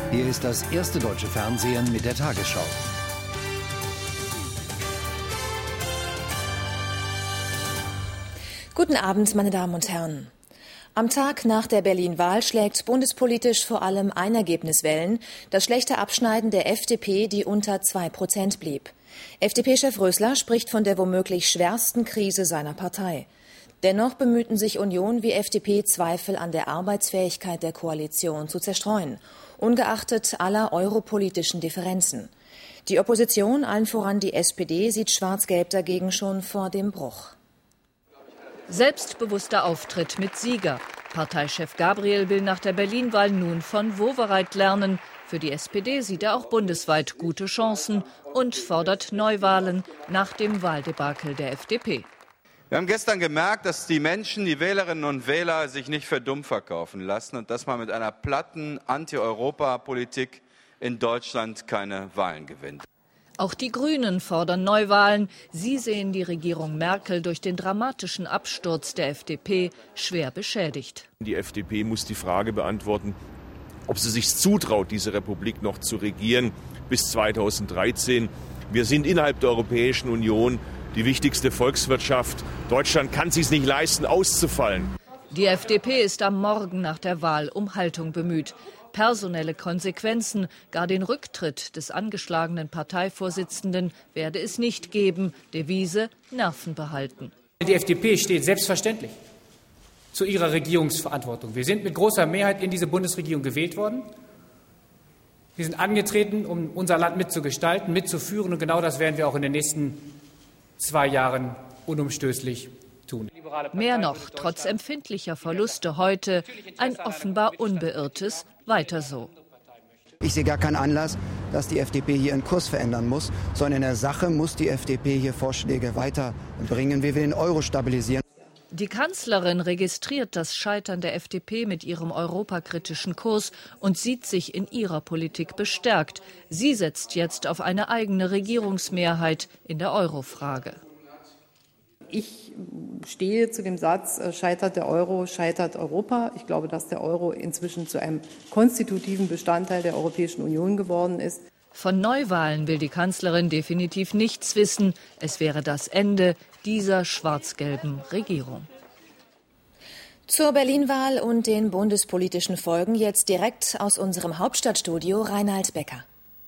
Hier ist das erste deutsche Fernsehen mit der Tagesschau. Guten Abend, meine Damen und Herren. Am Tag nach der Berlin-Wahl schlägt bundespolitisch vor allem ein Ergebnis Wellen: das schlechte Abschneiden der FDP, die unter 2% blieb. FDP-Chef Rösler spricht von der womöglich schwersten Krise seiner Partei. Dennoch bemühten sich Union wie FDP, Zweifel an der Arbeitsfähigkeit der Koalition zu zerstreuen, ungeachtet aller europolitischen Differenzen. Die Opposition, allen voran die SPD, sieht Schwarz-Gelb dagegen schon vor dem Bruch. Selbstbewusster Auftritt mit Sieger. Parteichef Gabriel will nach der Berlin-Wahl nun von Wowereit lernen. Für die SPD sieht er auch bundesweit gute Chancen und fordert Neuwahlen nach dem Wahldebakel der FDP. Wir haben gestern gemerkt, dass die Menschen, die Wählerinnen und Wähler, sich nicht für dumm verkaufen lassen und dass man mit einer platten Anti-Europa-Politik in Deutschland keine Wahlen gewinnt. Auch die Grünen fordern Neuwahlen. Sie sehen die Regierung Merkel durch den dramatischen Absturz der FDP schwer beschädigt. Die FDP muss die Frage beantworten, ob sie sich zutraut, diese Republik noch zu regieren bis 2013. Wir sind innerhalb der Europäischen Union die wichtigste Volkswirtschaft. Deutschland kann es sich nicht leisten, auszufallen. Die FDP ist am Morgen nach der Wahl um Haltung bemüht. Personelle Konsequenzen, gar den Rücktritt des angeschlagenen Parteivorsitzenden werde es nicht geben. Devise: Nerven behalten. Die FDP steht selbstverständlich zu ihrer Regierungsverantwortung. Wir sind mit großer Mehrheit in diese Bundesregierung gewählt worden. Wir sind angetreten, um unser Land mitzugestalten, mitzuführen. Und genau das werden wir auch in den nächsten 2 Jahren unumstößlich tun. Mehr noch, trotz empfindlicher Verluste heute, ein offenbar unbeirrtes Weiter so. Ich sehe gar keinen Anlass, dass die FDP hier ihren Kurs verändern muss, sondern in der Sache muss die FDP hier Vorschläge weiterbringen, wie wir den Euro stabilisieren. Die Kanzlerin registriert das Scheitern der FDP mit ihrem europakritischen Kurs und sieht sich in ihrer Politik bestärkt. Sie setzt jetzt auf eine eigene Regierungsmehrheit in der Euro-Frage. Ich stehe zu dem Satz, scheitert der Euro, scheitert Europa. Ich glaube, dass der Euro inzwischen zu einem konstitutiven Bestandteil der Europäischen Union geworden ist. Von Neuwahlen will die Kanzlerin definitiv nichts wissen. Es wäre das Ende dieser schwarz-gelben Regierung. Zur Berlin-Wahl und den bundespolitischen Folgen jetzt direkt aus unserem Hauptstadtstudio Reinhard Becker.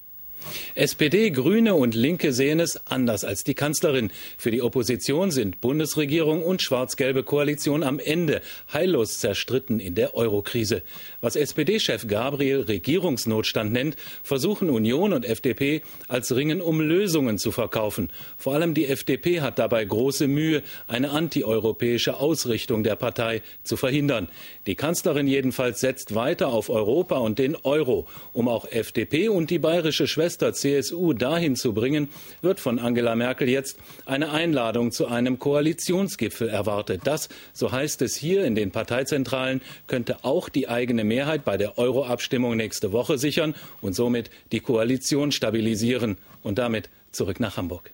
SPD, Grüne und Linke sehen es anders als die Kanzlerin. Für die Opposition sind Bundesregierung und schwarz-gelbe Koalition am Ende heillos zerstritten in der Eurokrise. Was SPD-Chef Gabriel Regierungsnotstand nennt, versuchen Union und FDP als Ringen um Lösungen zu verkaufen. Vor allem die FDP hat dabei große Mühe, eine antieuropäische Ausrichtung der Partei zu verhindern. Die Kanzlerin jedenfalls setzt weiter auf Europa und den Euro. Um auch FDP und die bayerische Schwester CSU dahin zu bringen, wird von Angela Merkel jetzt eine Einladung zu einem Koalitionsgipfel erwartet. Das, so heißt es hier in den Parteizentralen, könnte auch die eigene Mehrheit bei der Euro-Abstimmung nächste Woche sichern und somit die Koalition stabilisieren. Und damit zurück nach Hamburg.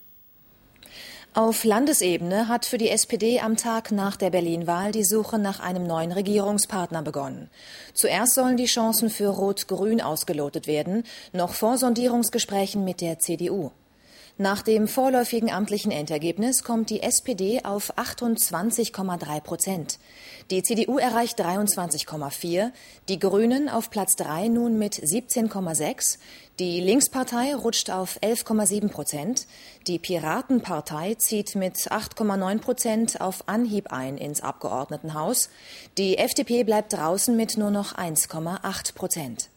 Auf Landesebene hat für die SPD am Tag nach der Berlin-Wahl die Suche nach einem neuen Regierungspartner begonnen. Zuerst sollen die Chancen für Rot-Grün ausgelotet werden, noch vor Sondierungsgesprächen mit der CDU. Nach dem vorläufigen amtlichen Endergebnis kommt die SPD auf 28,3%. Die CDU erreicht 23,4%, die Grünen auf Platz 3 nun mit 17,6%, die Linkspartei rutscht auf 11,7%, die Piratenpartei zieht mit 8,9% auf Anhieb ein ins Abgeordnetenhaus, die FDP bleibt draußen mit nur noch 1,8%.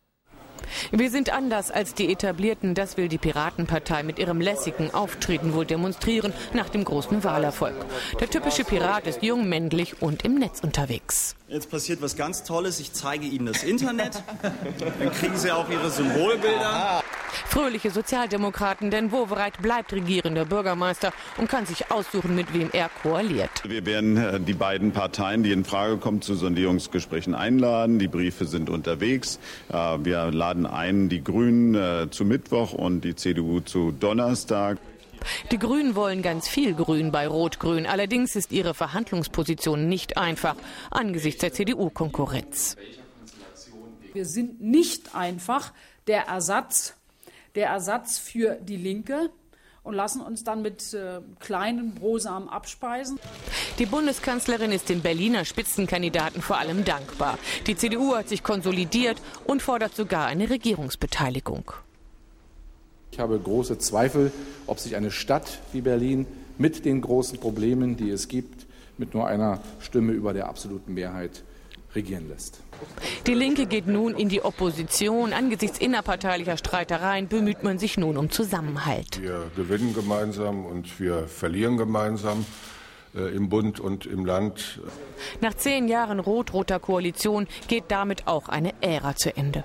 Wir sind anders als die Etablierten, das will die Piratenpartei mit ihrem lässigen Auftreten wohl demonstrieren nach dem großen Wahlerfolg. Der typische Pirat ist jung, männlich und im Netz unterwegs. Jetzt passiert was ganz Tolles, ich zeige Ihnen das Internet, dann kriegen Sie auch Ihre Symbolbilder. Fröhliche Sozialdemokraten, denn Wowereit bleibt regierender Bürgermeister und kann sich aussuchen, mit wem er koaliert. Wir werden die beiden Parteien, die in Frage kommen, zu Sondierungsgesprächen einladen. Die Briefe sind unterwegs. Wir laden ein die Grünen zu Mittwoch und die CDU zu Donnerstag. Die Grünen wollen ganz viel Grün bei Rot-Grün. Allerdings ist ihre Verhandlungsposition nicht einfach angesichts der CDU-Konkurrenz. Wir sind nicht einfach der Ersatz für die Linke und lassen uns dann mit kleinen Brosamen abspeisen. Die Bundeskanzlerin ist dem Berliner Spitzenkandidaten vor allem dankbar. Die CDU hat sich konsolidiert und fordert sogar eine Regierungsbeteiligung. Ich habe große Zweifel, ob sich eine Stadt wie Berlin mit den großen Problemen, die es gibt, mit nur einer Stimme über der absoluten Mehrheit regieren lässt. Die Linke geht nun in die Opposition. Angesichts innerparteilicher Streitereien bemüht man sich nun um Zusammenhalt. Wir gewinnen gemeinsam und wir verlieren gemeinsam im Bund und im Land. Nach 10 Jahren rot-roter Koalition geht damit auch eine Ära zu Ende.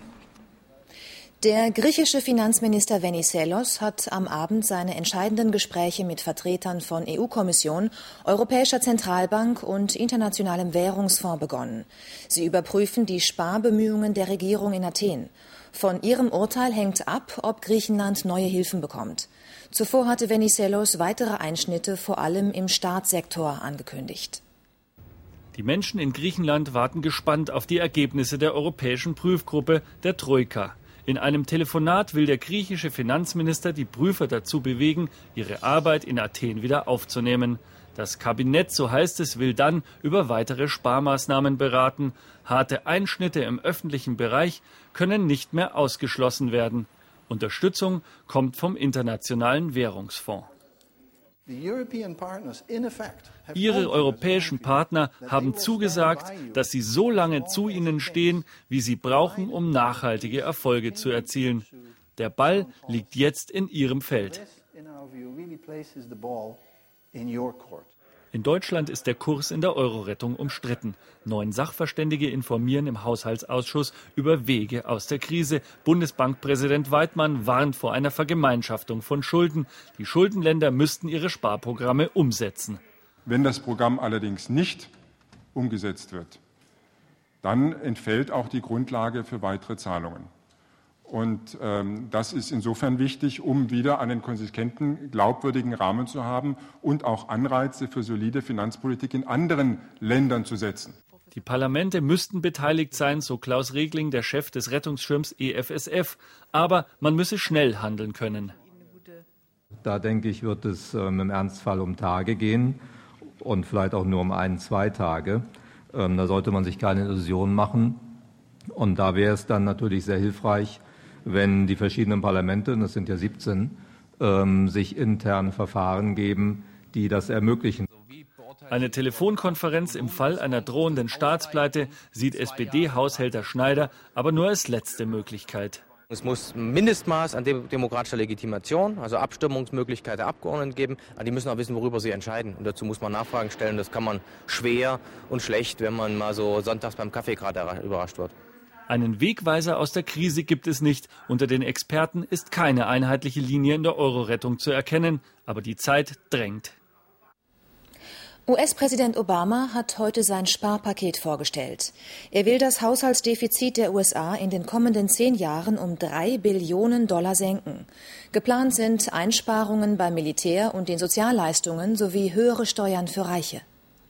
Der griechische Finanzminister Venizelos hat am Abend seine entscheidenden Gespräche mit Vertretern von EU-Kommission, Europäischer Zentralbank und Internationalem Währungsfonds begonnen. Sie überprüfen die Sparbemühungen der Regierung in Athen. Von ihrem Urteil hängt ab, ob Griechenland neue Hilfen bekommt. Zuvor hatte Venizelos weitere Einschnitte vor allem im Staatssektor angekündigt. Die Menschen in Griechenland warten gespannt auf die Ergebnisse der europäischen Prüfgruppe, der Troika. In einem Telefonat will der griechische Finanzminister die Prüfer dazu bewegen, ihre Arbeit in Athen wieder aufzunehmen. Das Kabinett, so heißt es, will dann über weitere Sparmaßnahmen beraten. Harte Einschnitte im öffentlichen Bereich können nicht mehr ausgeschlossen werden. Unterstützung kommt vom Internationalen Währungsfonds. Ihre europäischen Partner haben zugesagt, dass sie so lange zu ihnen stehen, wie sie brauchen, um nachhaltige Erfolge zu erzielen. Der Ball liegt jetzt in ihrem Feld. In Deutschland ist der Kurs in der Euro-Rettung umstritten. 9 Sachverständige informieren im Haushaltsausschuss über Wege aus der Krise. Bundesbankpräsident Weidmann warnt vor einer Vergemeinschaftung von Schulden. Die Schuldenländer müssten ihre Sparprogramme umsetzen. Wenn das Programm allerdings nicht umgesetzt wird, dann entfällt auch die Grundlage für weitere Zahlungen. Und das ist insofern wichtig, um wieder einen konsistenten, glaubwürdigen Rahmen zu haben und auch Anreize für solide Finanzpolitik in anderen Ländern zu setzen. Die Parlamente müssten beteiligt sein, so Klaus Regling, der Chef des Rettungsschirms EFSF. Aber man müsse schnell handeln können. Da denke ich, wird es im Ernstfall um Tage gehen und vielleicht auch nur um 1-2 Tage. Da sollte man sich keine Illusionen machen. Und da wäre es dann natürlich sehr hilfreich, wenn die verschiedenen Parlamente, und das sind ja 17, sich intern Verfahren geben, die das ermöglichen. Eine Telefonkonferenz im Fall einer drohenden Staatspleite sieht SPD-Haushälter Schneider aber nur als letzte Möglichkeit. Es muss ein Mindestmaß an demokratischer Legitimation, also Abstimmungsmöglichkeit der Abgeordneten geben. Aber die müssen auch wissen, worüber sie entscheiden. Und dazu muss man Nachfragen stellen. Das kann man schwer und schlecht, wenn man mal so sonntags beim Kaffee gerade überrascht wird. Einen Wegweiser aus der Krise gibt es nicht. Unter den Experten ist keine einheitliche Linie in der Euro-Rettung zu erkennen. Aber die Zeit drängt. US-Präsident Obama hat heute sein Sparpaket vorgestellt. Er will das Haushaltsdefizit der USA in den kommenden 10 Jahren um $3 Billionen senken. Geplant sind Einsparungen beim Militär und den Sozialleistungen sowie höhere Steuern für Reiche.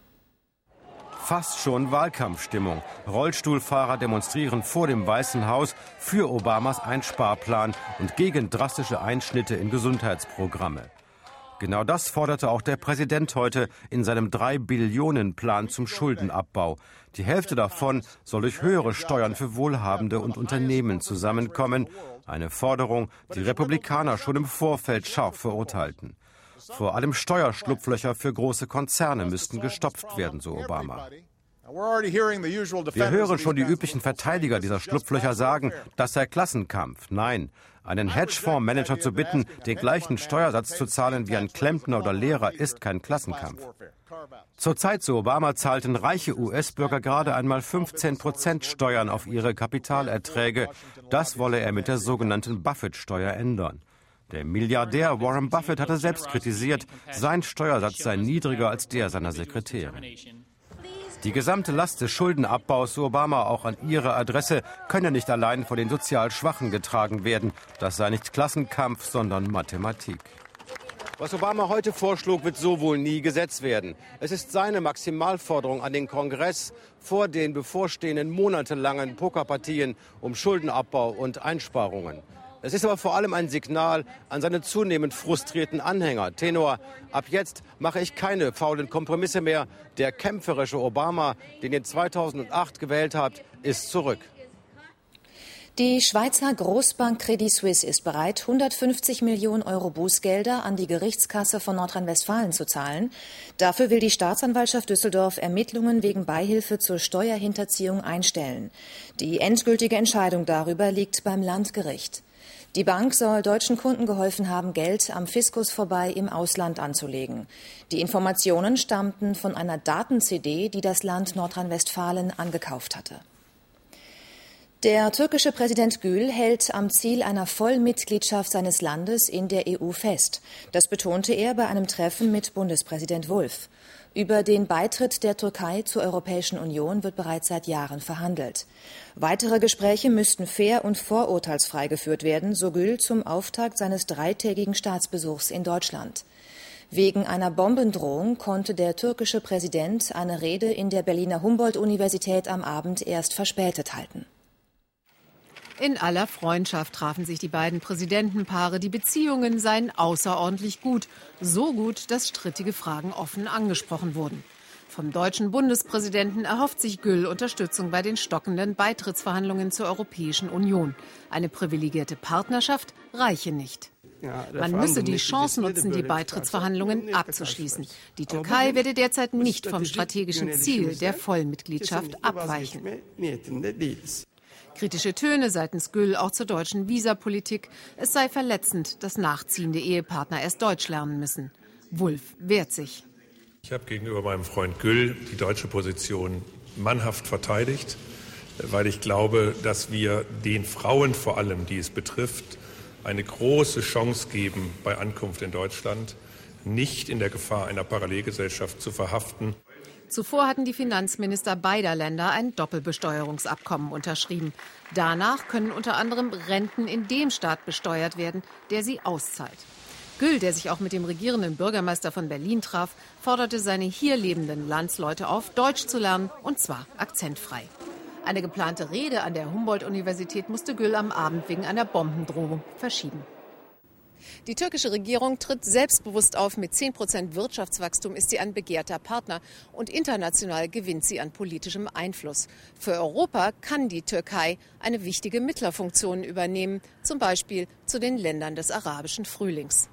Fast schon Wahlkampfstimmung. Rollstuhlfahrer demonstrieren vor dem Weißen Haus für Obamas Einsparplan und gegen drastische Einschnitte in Gesundheitsprogramme. Genau das forderte auch der Präsident heute in seinem 3-Billionen-Plan zum Schuldenabbau. Die Hälfte davon soll durch höhere Steuern für Wohlhabende und Unternehmen zusammenkommen. Eine Forderung, die Republikaner schon im Vorfeld scharf verurteilten. Vor allem Steuerschlupflöcher für große Konzerne müssten gestopft werden, so Obama. Wir hören schon die üblichen Verteidiger dieser Schlupflöcher sagen, das sei Klassenkampf. Nein, einen Hedgefondsmanager zu bitten, den gleichen Steuersatz zu zahlen wie ein Klempner oder Lehrer, ist kein Klassenkampf. Zur Zeit zu Obama zahlten reiche US-Bürger gerade einmal 15% Steuern auf ihre Kapitalerträge. Das wolle er mit der sogenannten Buffett-Steuer ändern. Der Milliardär Warren Buffett hatte selbst kritisiert, sein Steuersatz sei niedriger als der seiner Sekretärin. Die gesamte Last des Schuldenabbaus, so Obama auch an ihre Adresse, könne nicht allein von den sozial Schwachen getragen werden. Das sei nicht Klassenkampf, sondern Mathematik. Was Obama heute vorschlug, wird so wohl nie gesetzt werden. Es ist seine Maximalforderung an den Kongress vor den bevorstehenden monatelangen Pokerpartien um Schuldenabbau und Einsparungen. Es ist aber vor allem ein Signal an seine zunehmend frustrierten Anhänger. Tenor: Ab jetzt mache ich keine faulen Kompromisse mehr. Der kämpferische Obama, den ihr 2008 gewählt habt, ist zurück. Die Schweizer Großbank Credit Suisse ist bereit, 150 Millionen Euro Bußgelder an die Gerichtskasse von Nordrhein-Westfalen zu zahlen. Dafür will die Staatsanwaltschaft Düsseldorf Ermittlungen wegen Beihilfe zur Steuerhinterziehung einstellen. Die endgültige Entscheidung darüber liegt beim Landgericht. Die Bank soll deutschen Kunden geholfen haben, Geld am Fiskus vorbei im Ausland anzulegen. Die Informationen stammten von einer Daten-CD, die das Land Nordrhein-Westfalen angekauft hatte. Der türkische Präsident Gül hält am Ziel einer Vollmitgliedschaft seines Landes in der EU fest. Das betonte er bei einem Treffen mit Bundespräsident Wulff. Über den Beitritt der Türkei zur Europäischen Union wird bereits seit Jahren verhandelt. Weitere Gespräche müssten fair und vorurteilsfrei geführt werden, so Gül zum Auftakt seines dreitägigen Staatsbesuchs in Deutschland. Wegen einer Bombendrohung konnte der türkische Präsident eine Rede in der Berliner Humboldt-Universität am Abend erst verspätet halten. In aller Freundschaft trafen sich die beiden Präsidentenpaare. Die Beziehungen seien außerordentlich gut. So gut, dass strittige Fragen offen angesprochen wurden. Vom deutschen Bundespräsidenten erhofft sich Gül Unterstützung bei den stockenden Beitrittsverhandlungen zur Europäischen Union. Eine privilegierte Partnerschaft reiche nicht. Man müsse die Chance nutzen, die Beitrittsverhandlungen abzuschließen. Die Türkei werde derzeit nicht vom strategischen Ziel der Vollmitgliedschaft abweichen. Kritische Töne seitens Gül auch zur deutschen Visapolitik. Es sei verletzend, dass nachziehende Ehepartner erst Deutsch lernen müssen. Wulff wehrt sich. Ich habe gegenüber meinem Freund Gül die deutsche Position mannhaft verteidigt, weil ich glaube, dass wir den Frauen vor allem, die es betrifft, eine große Chance geben, bei Ankunft in Deutschland nicht in der Gefahr einer Parallelgesellschaft zu verhaften. Zuvor hatten die Finanzminister beider Länder ein Doppelbesteuerungsabkommen unterschrieben. Danach können unter anderem Renten in dem Staat besteuert werden, der sie auszahlt. Gül, der sich auch mit dem regierenden Bürgermeister von Berlin traf, forderte seine hier lebenden Landsleute auf, Deutsch zu lernen, und zwar akzentfrei. Eine geplante Rede an der Humboldt-Universität musste Gül am Abend wegen einer Bombendrohung verschieben. Die türkische Regierung tritt selbstbewusst auf. Mit 10% Wirtschaftswachstum ist sie ein begehrter Partner. Und international gewinnt sie an politischem Einfluss. Für Europa kann die Türkei eine wichtige Mittlerfunktion übernehmen. Zum Beispiel zu den Ländern des arabischen Frühlings.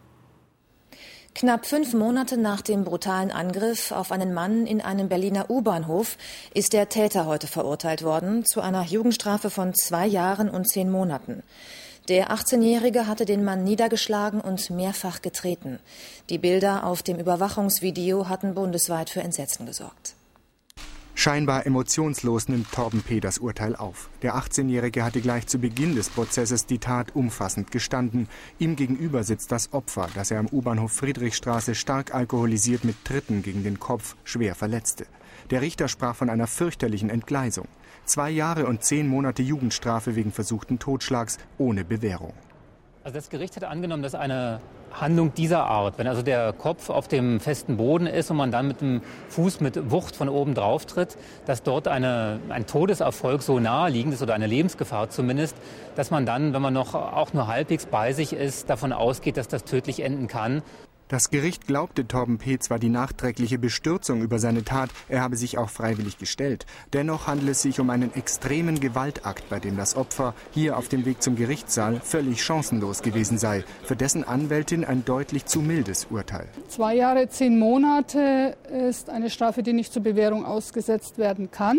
Knapp 5 Monate nach dem brutalen Angriff auf einen Mann in einem Berliner U-Bahnhof ist der Täter heute verurteilt worden zu einer Jugendstrafe von 2 Jahren und 10 Monaten. Der 18-Jährige hatte den Mann niedergeschlagen und mehrfach getreten. Die Bilder auf dem Überwachungsvideo hatten bundesweit für Entsetzen gesorgt. Scheinbar emotionslos nimmt Torben P. das Urteil auf. Der 18-Jährige hatte gleich zu Beginn des Prozesses die Tat umfassend gestanden. Ihm gegenüber sitzt das Opfer, das er am U-Bahnhof Friedrichstraße stark alkoholisiert mit Tritten gegen den Kopf schwer verletzte. Der Richter sprach von einer fürchterlichen Entgleisung. 2 Jahre und 10 Monate Jugendstrafe wegen versuchten Totschlags ohne Bewährung. Also das Gericht hat angenommen, dass eine Handlung dieser Art, wenn also der Kopf auf dem festen Boden ist und man dann mit dem Fuß mit Wucht von oben drauf tritt, dass dort ein Todeserfolg so naheliegend ist oder eine Lebensgefahr zumindest, dass man dann, wenn man noch auch nur halbwegs bei sich ist, davon ausgeht, dass das tödlich enden kann. Das Gericht glaubte Torben P. zwar die nachträgliche Bestürzung über seine Tat, er habe sich auch freiwillig gestellt. Dennoch handelt es sich um einen extremen Gewaltakt, bei dem das Opfer hier auf dem Weg zum Gerichtssaal völlig chancenlos gewesen sei. Für dessen Anwältin ein deutlich zu mildes Urteil. 2 Jahre, 10 Monate ist eine Strafe, die nicht zur Bewährung ausgesetzt werden kann.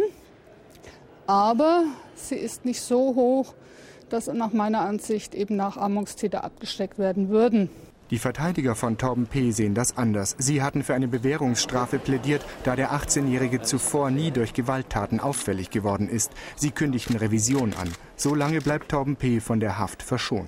Aber sie ist nicht so hoch, dass nach meiner Ansicht eben Nachahmungstäter abgesteckt werden würden. Die Verteidiger von Torben P. sehen das anders. Sie hatten für eine Bewährungsstrafe plädiert, da der 18-Jährige zuvor nie durch Gewalttaten auffällig geworden ist. Sie kündigten Revision an. So lange bleibt Torben P. von der Haft verschont.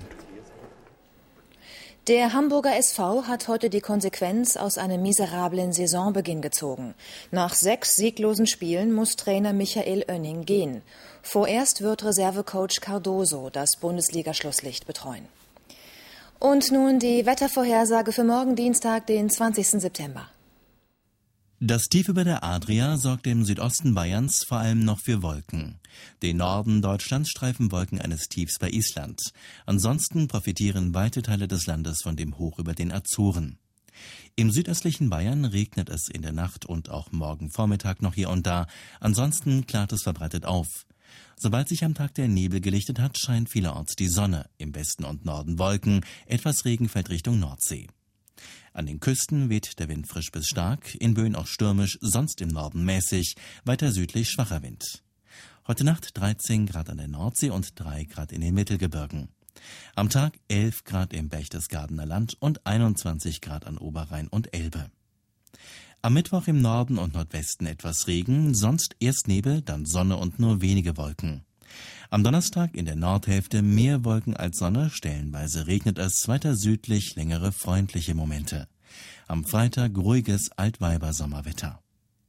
Der Hamburger SV hat heute die Konsequenz aus einem miserablen Saisonbeginn gezogen. Nach 6 sieglosen Spielen muss Trainer Michael Oenning gehen. Vorerst wird Reservecoach Cardoso das Bundesliga-Schlusslicht betreuen. Und nun die Wettervorhersage für morgen Dienstag, den 20. September. Das Tief über der Adria sorgt im Südosten Bayerns vor allem noch für Wolken. Den Norden Deutschlands streifen Wolken eines Tiefs bei Island. Ansonsten profitieren weite Teile des Landes von dem Hoch über den Azoren. Im südöstlichen Bayern regnet es in der Nacht und auch morgen Vormittag noch hier und da. Ansonsten klart es verbreitet auf. Sobald sich am Tag der Nebel gelichtet hat, scheint vielerorts die Sonne. Im Westen und Norden Wolken, etwas Regen fällt Richtung Nordsee. An den Küsten weht der Wind frisch bis stark, in Böen auch stürmisch, sonst im Norden mäßig, weiter südlich schwacher Wind. Heute Nacht 13 Grad an der Nordsee und 3 Grad in den Mittelgebirgen. Am Tag 11 Grad im Berchtesgadener Land und 21 Grad an Oberrhein und Elbe. Am Mittwoch im Norden und Nordwesten etwas Regen, sonst erst Nebel, dann Sonne und nur wenige Wolken. Am Donnerstag in der Nordhälfte mehr Wolken als Sonne, stellenweise regnet es, weiter südlich längere freundliche Momente. Am Freitag ruhiges Altweiber-Sommerwetter.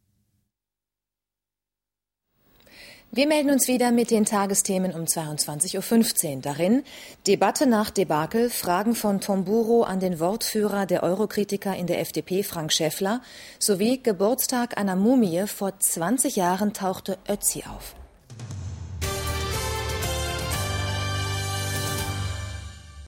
Wir melden uns wieder mit den Tagesthemen um 22.15 Uhr. Darin Debatte nach Debakel, Fragen von Tomburo an den Wortführer der Eurokritiker in der FDP, Frank Schäffler, sowie Geburtstag einer Mumie, vor 20 Jahren tauchte Ötzi auf.